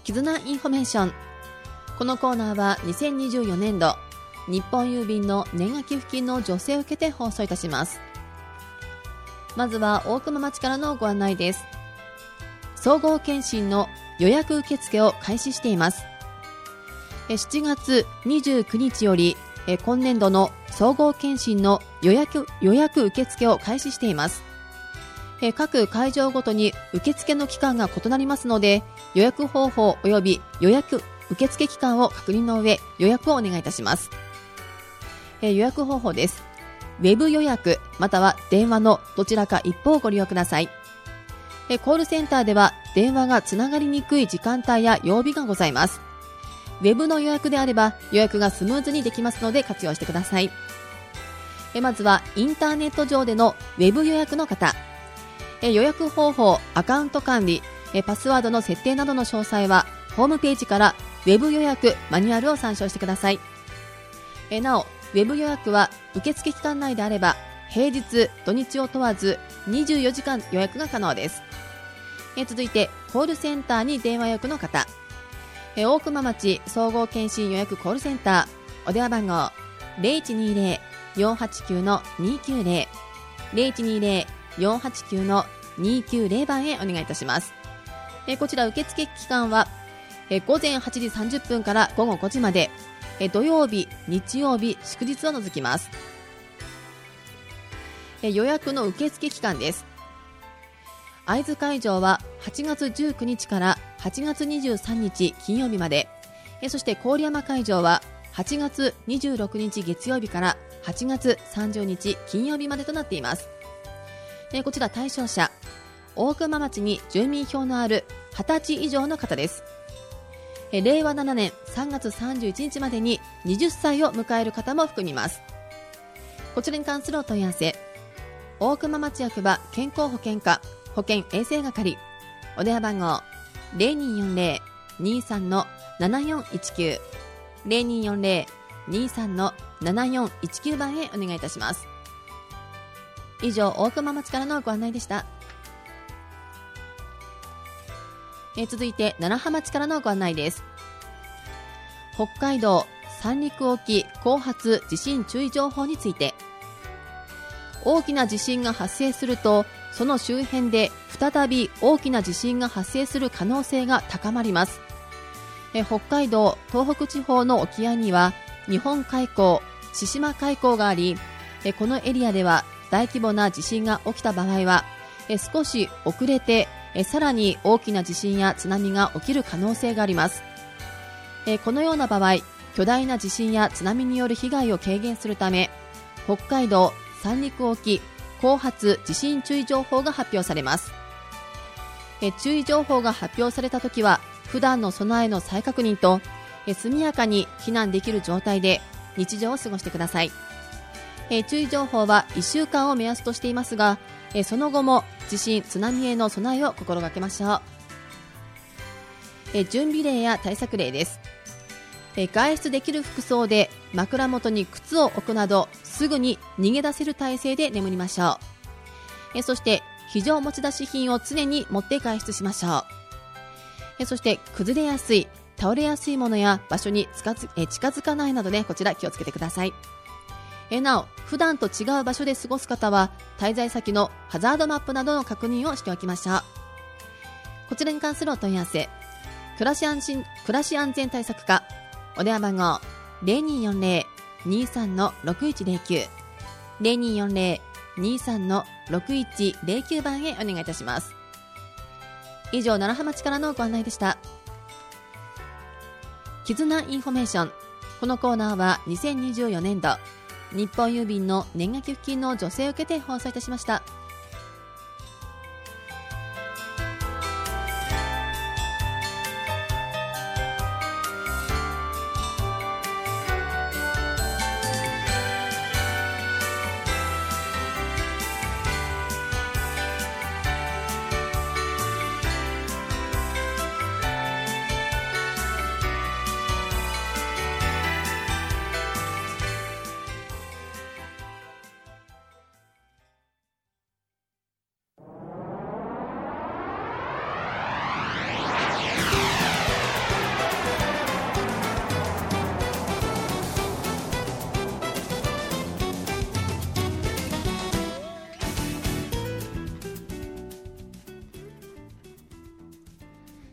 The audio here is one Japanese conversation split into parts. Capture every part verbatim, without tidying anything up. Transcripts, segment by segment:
絆インフォメーション。このコーナーはにせんにじゅうよねんど日本郵便の年賀寄付金の助成を受けて放送いたします。まずは大熊町からのご案内です。総合検診の予約受付を開始しています。しちがつにじゅうくにちより今年度の総合検診の予約、予約受付を開始しています。各会場ごとに受付の期間が異なりますので、予約方法及び予約受付期間を確認の上、予約をお願いいたします。予約方法です。ウェブ予約または電話のどちらか一方をご利用ください。コールセンターでは電話がつながりにくい時間帯や曜日がございます。ウェブの予約であれば予約がスムーズにできますので活用してください。まずはインターネット上でのウェブ予約の方、予約方法、アカウント管理、パスワードの設定などの詳細はホームページからウェブ予約マニュアルを参照してください。なお、ウェブ予約は受付期間内であれば平日土日を問わずにじゅうよじかん予約が可能です。続いてコールセンターに電話予約の方、大熊町総合検診予約コールセンター、お電話番号 ゼロいちにゼロ よんはちきゅう にきゅうゼロ ゼロいちにゼロ よんはちきゅう にきゅうゼロ 番へお願いいたします。こちら受付期間はごぜんはちじさんじゅっぷんからごごごじまで、土曜日、日曜日、祝日を除きます。予約の受付期間です。会津会場ははちがつじゅうくにちからはちがつにじゅうさんにち金曜日まで、そして郡山会場ははちがつにじゅうろくにち月曜日からはちがつさんじゅうにち金曜日までとなっています。こちら対象者、大熊町に住民票のあるはたち以上の方です。れいわななねんさんがつさんじゅういちにちまでにはたちを迎える方も含みます。こちらに関するお問い合わせ、大熊町役場健康保険課保健衛生係、お電話番号 ゼロにーよんゼロ にーさん ななよんいちきゅう ゼロにーよんゼロ にーさん ななよんいちきゅう 番へお願いいたします。以上、大熊町からのご案内でした。え続いて楢葉町からのご案内です。北海道三陸沖後発地震注意情報について、大きな地震が発生するとその周辺で再び大きな地震が発生する可能性が高まります。え北海道東北地方の沖合には日本海溝、千島海溝があり、えこのエリアでは大規模な地震が起きた場合はえ少し遅れてえさらに大きな地震や津波が起きる可能性があります。えこのような場合、巨大な地震や津波による被害を軽減するため、北海道三陸沖後発地震注意情報が発表されます。え注意情報が発表されたときは普段の備えの再確認とえ速やかに避難できる状態で日常を過ごしてください。え注意情報はいっしゅうかんを目安としていますが、えその後も地震津波への備えを心がけましょう。え準備例や対策例です。え外出できる服装で枕元に靴を置くなどすぐに逃げ出せる体勢で眠りましょう。えそして非常持ち出し品を常に持って外出しましょう。えそして崩れやすい、倒れやすいものや場所に近づ、え近づかないなどでこちら気をつけてください。えなお、普段と違う場所で過ごす方は滞在先のハザードマップなどの確認をしておきましょう。こちらに関するお問い合わせ、暮らし安心、暮らし安全対策課、お電話番号 ゼロにーよんゼロ にーさん ろくいちゼロきゅう ゼロにーよんゼロ にーさん ろくいちゼロきゅう 番へお願いいたします。以上、楢葉町からのご案内でした。絆インフォメーション。このコーナーはにせんにじゅうよねんど日本郵便の年賀寄付金の助成を受けて放送いたしました。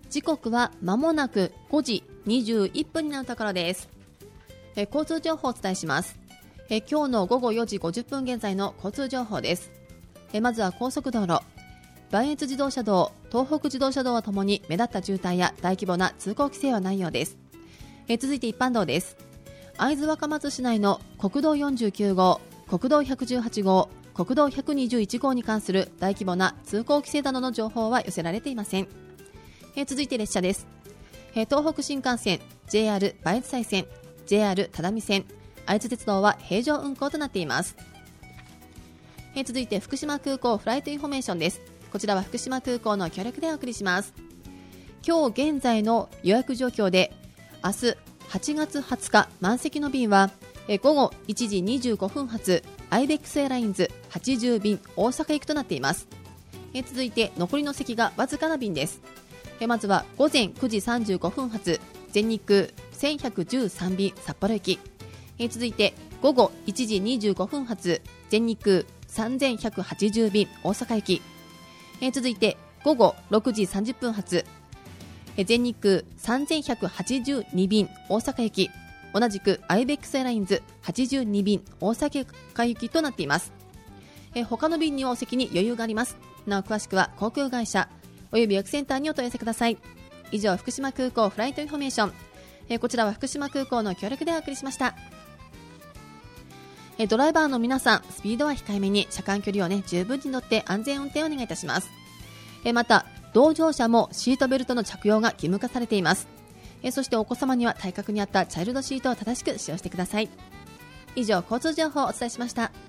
時刻は間もなくごじにじゅういっぷんになるところです。え交通情報をお伝えします。え今日の午後よじごじゅっぷん現在の交通情報です。えまずは高速道路、磐越自動車道、東北自動車道はともに目立った渋滞や大規模な通行規制はないようです。え続いて一般道です。会津若松市内の国道よんじゅうきゅうごう、国道ひゃくじゅうはちごう、国道ひゃくにじゅういちごうに関する大規模な通行規制などの情報は寄せられていません。え続いて列車です。え東北新幹線、 ジェイアール 磐越西線、 ジェイアール 只見線、会津鉄道は平常運行となっています。え続いて福島空港フライトインフォメーションです。こちらは福島空港の協力でお送りします。今日現在の予約状況で、明日はちがつはつか満席の便はえ午後いちじにじゅうごふん発アイベックスエアラインズはちじゅうびん大阪行きとなっています。え続いて残りの席がわずかな便です。えまずは午前くじさんじゅうごふん発全日空せんひゃくじゅうさんびん札幌行き、え続いて午後いちじにじゅうごふん発全日空さんぜんひゃくはちじゅうびん大阪行き、え続いて午後ろくじさんじゅっぷん発え全日空さんぜんひゃくはちじゅうにびん大阪行き、同じくアイベックスエアラインズはちじゅうにびん大阪行きとなっています。え他の便にはお席に余裕があります。なお詳しくは航空会社および予約センターにお問い合わせください。以上、福島空港フライトインフォメーション、えこちらは福島空港の協力でお送りしました。えドライバーの皆さん、スピードは控えめに、車間距離をね十分に乗って安全運転をお願いいたします。えまた同乗者もシートベルトの着用が義務化されています。えそしてお子様には体格に合ったチャイルドシートを正しく使用してください。以上、交通情報をお伝えしました。